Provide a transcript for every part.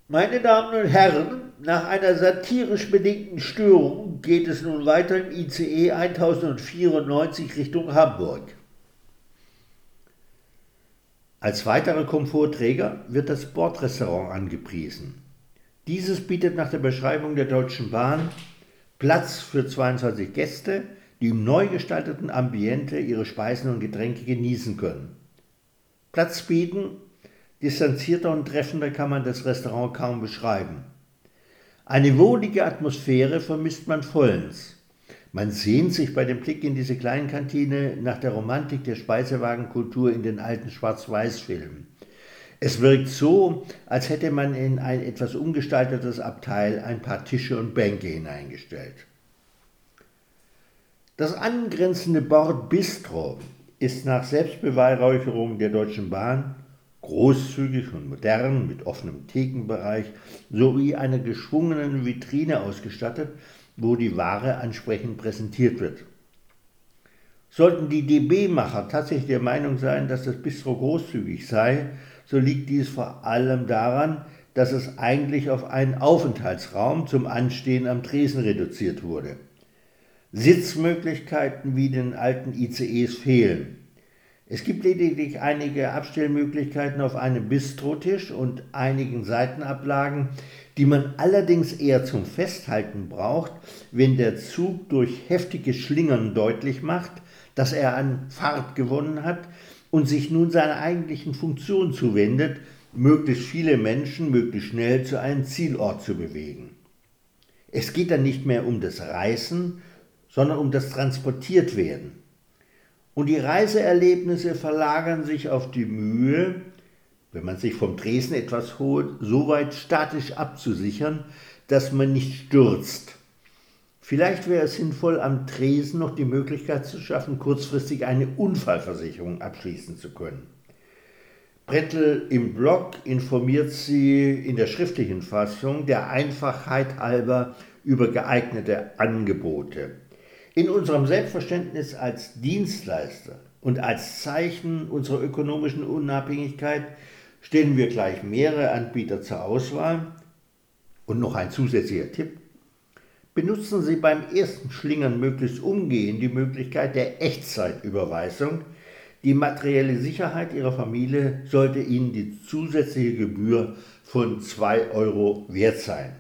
Meine Damen und Herren, nach einer satirisch bedingten Störung geht es nun weiter im ICE 1094 Richtung Hamburg. Als weiterer Komfortträger wird das Bordrestaurant angepriesen. Dieses bietet nach der Beschreibung der Deutschen Bahn Platz für 22 Gäste, die im neu gestalteten Ambiente ihre Speisen und Getränke genießen können. Platz bieten, distanzierter und treffender kann man das Restaurant kaum beschreiben. Eine wohlige Atmosphäre vermisst man vollends. Man sehnt sich bei dem Blick in diese Kleinkantine nach der Romantik der Speisewagenkultur in den alten Schwarz-Weiß-Filmen. Es wirkt so, als hätte man in ein etwas umgestaltetes Abteil ein paar Tische und Bänke hineingestellt. Das angrenzende Bord Bistro ist nach Selbstbeweihräucherung der Deutschen Bahn großzügig und modern mit offenem Thekenbereich sowie einer geschwungenen Vitrine ausgestattet, wo die Ware ansprechend präsentiert wird. Sollten die DB-Macher tatsächlich der Meinung sein, dass das Bistro großzügig sei, so liegt dies vor allem daran, dass es eigentlich auf einen Aufenthaltsraum zum Anstehen am Tresen reduziert wurde. Sitzmöglichkeiten wie den alten ICEs fehlen. Es gibt lediglich einige Abstellmöglichkeiten auf einem Bistrotisch und einigen Seitenablagen, die man allerdings eher zum Festhalten braucht, wenn der Zug durch heftiges Schlingern deutlich macht, dass er an Fahrt gewonnen hat und sich nun seiner eigentlichen Funktion zuwendet, möglichst viele Menschen möglichst schnell zu einem Zielort zu bewegen. Es geht dann nicht mehr um das Reisen, sondern um das Transportiertwerden. Und die Reiseerlebnisse verlagern sich auf die Mühe, wenn man sich vom Tresen etwas holt, so weit statisch abzusichern, dass man nicht stürzt. Vielleicht wäre es sinnvoll, am Tresen noch die Möglichkeit zu schaffen, kurzfristig eine Unfallversicherung abschließen zu können. Brettel im Blog informiert Sie in der schriftlichen Fassung der Einfachheit halber über geeignete Angebote. In unserem Selbstverständnis als Dienstleister und als Zeichen unserer ökonomischen Unabhängigkeit stellen wir gleich mehrere Anbieter zur Auswahl. Und noch ein zusätzlicher Tipp: Benutzen Sie beim ersten Schlingern möglichst umgehend die Möglichkeit der Echtzeitüberweisung. Die materielle Sicherheit Ihrer Familie sollte Ihnen die zusätzliche Gebühr von 2 Euro wert sein.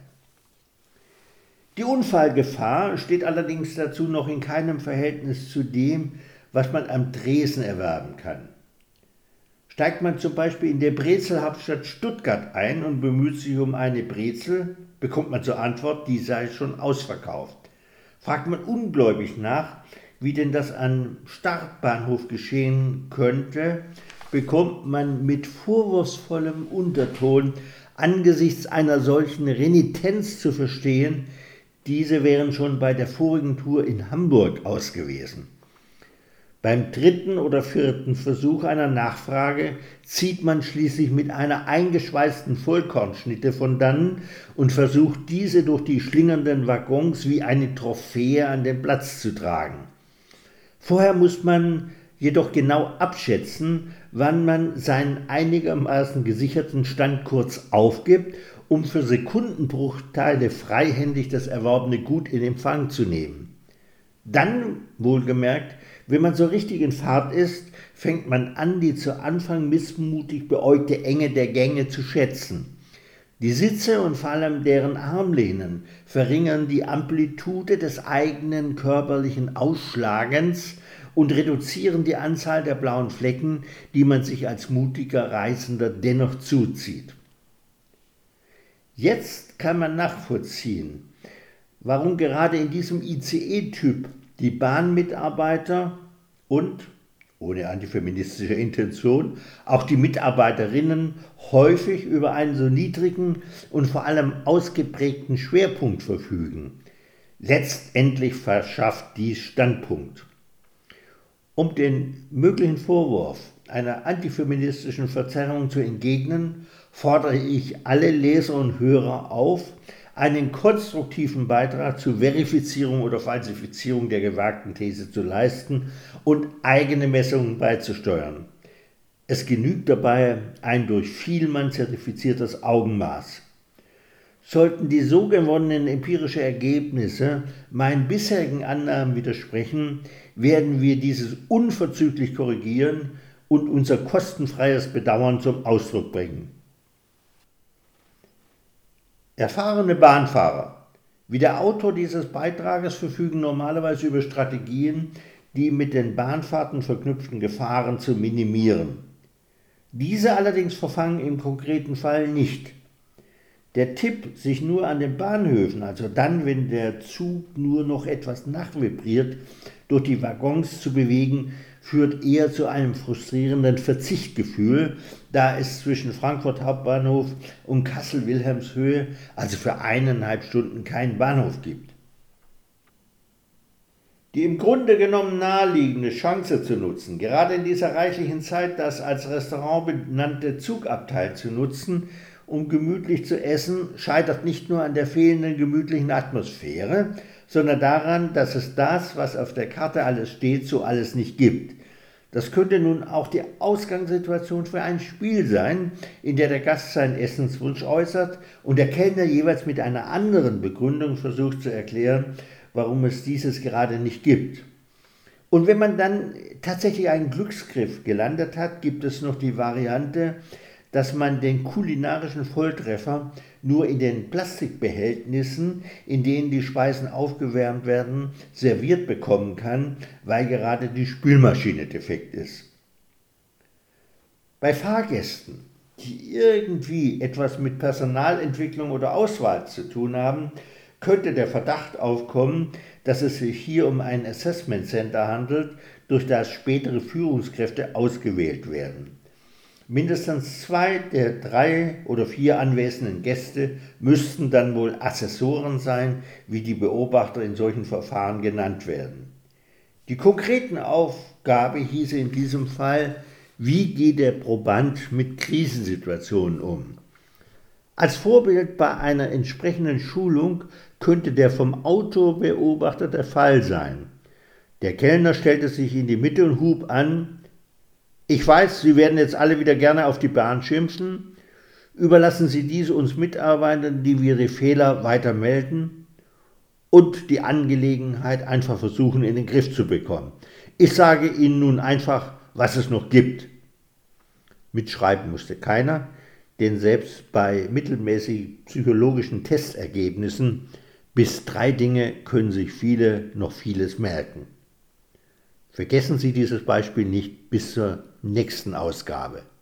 Die Unfallgefahr steht allerdings dazu noch in keinem Verhältnis zu dem, was man am Tresen erwerben kann. Steigt man zum Beispiel in der Brezelhauptstadt Stuttgart ein und bemüht sich um eine Brezel, bekommt man zur Antwort, die sei schon ausverkauft. Fragt man ungläubig nach, wie denn das am Startbahnhof geschehen könnte, bekommt man mit vorwurfsvollem Unterton angesichts einer solchen Renitenz zu verstehen, diese wären schon bei der vorigen Tour in Hamburg aus gewesen. Beim dritten oder vierten Versuch einer Nachfrage zieht man schließlich mit einer eingeschweißten Vollkornschnitte von dannen und versucht, diese durch die schlingernden Waggons wie eine Trophäe an den Platz zu tragen. Vorher muss man jedoch genau abschätzen, wann man seinen einigermaßen gesicherten Stand kurz aufgibt, um für Sekundenbruchteile freihändig das erworbene Gut in Empfang zu nehmen. Dann, wohlgemerkt, wenn man so richtig in Fahrt ist, fängt man an, die zu Anfang missmutig beäugte Enge der Gänge zu schätzen. Die Sitze und vor allem deren Armlehnen verringern die Amplitude des eigenen körperlichen Ausschlagens und reduzieren die Anzahl der blauen Flecken, die man sich als mutiger Reisender dennoch zuzieht. Jetzt kann man nachvollziehen, warum gerade in diesem ICE-Typ die Bahnmitarbeiter und, ohne antifeministische Intention, auch die Mitarbeiterinnen häufig über einen so niedrigen und vor allem ausgeprägten Schwerpunkt verfügen. Letztendlich verschafft dies Standpunkt. Um den möglichen Vorwurf einer antifeministischen Verzerrung zu entgegnen, fordere ich alle Leser und Hörer auf, einen konstruktiven Beitrag zur Verifizierung oder Falsifizierung der gewagten These zu leisten und eigene Messungen beizusteuern. Es genügt dabei ein durch Vielmann zertifiziertes Augenmaß. Sollten die so gewonnenen empirischen Ergebnisse meinen bisherigen Annahmen widersprechen, werden wir dieses unverzüglich korrigieren und unser kostenfreies Bedauern zum Ausdruck bringen. Erfahrene Bahnfahrer wie der Autor dieses Beitrages verfügen normalerweise über Strategien, die mit den Bahnfahrten verknüpften Gefahren zu minimieren. Diese allerdings verfangen im konkreten Fall nicht. Der Tipp, sich nur an den Bahnhöfen, also dann, wenn der Zug nur noch etwas nachvibriert, durch die Waggons zu bewegen, führt eher zu einem frustrierenden Verzichtgefühl, da es zwischen Frankfurt Hauptbahnhof und Kassel-Wilhelmshöhe, also für 1,5 Stunden, keinen Bahnhof gibt. Die im Grunde genommen naheliegende Chance zu nutzen, gerade in dieser reichlichen Zeit das als Restaurant benannte Zugabteil zu nutzen, um gemütlich zu essen, scheitert nicht nur an der fehlenden gemütlichen Atmosphäre, sondern daran, dass es das, was auf der Karte alles steht, so alles nicht gibt. Das könnte nun auch die Ausgangssituation für ein Spiel sein, in der der Gast seinen Essenswunsch äußert und der Kellner jeweils mit einer anderen Begründung versucht zu erklären, warum es dieses gerade nicht gibt. Und wenn man dann tatsächlich einen Glücksgriff gelandet hat, gibt es noch die Variante, dass man den kulinarischen Volltreffer nur in den Plastikbehältnissen, in denen die Speisen aufgewärmt werden, serviert bekommen kann, weil gerade die Spülmaschine defekt ist. Bei Fahrgästen, die irgendwie etwas mit Personalentwicklung oder Auswahl zu tun haben, könnte der Verdacht aufkommen, dass es sich hier um ein Assessment Center handelt, durch das spätere Führungskräfte ausgewählt werden. Mindestens 2 der 3 oder 4 anwesenden Gäste müssten dann wohl Assessoren sein, wie die Beobachter in solchen Verfahren genannt werden. Die konkreten Aufgabe hieße in diesem Fall, wie geht der Proband mit Krisensituationen um? Als Vorbild bei einer entsprechenden Schulung könnte der vom Autor beobachtete Fall sein. Der Kellner stellte sich in die Mitte und hub an: Ich weiß, Sie werden jetzt alle wieder gerne auf die Bahn schimpfen. Überlassen Sie dies uns Mitarbeitern, die wir die Fehler weiter melden und die Angelegenheit einfach versuchen in den Griff zu bekommen. Ich sage Ihnen nun einfach, was es noch gibt. Mitschreiben musste keiner, denn selbst bei mittelmäßig psychologischen Testergebnissen bis 3 Dinge können sich viele noch vieles merken. Vergessen Sie dieses Beispiel nicht bis zur nächsten Ausgabe.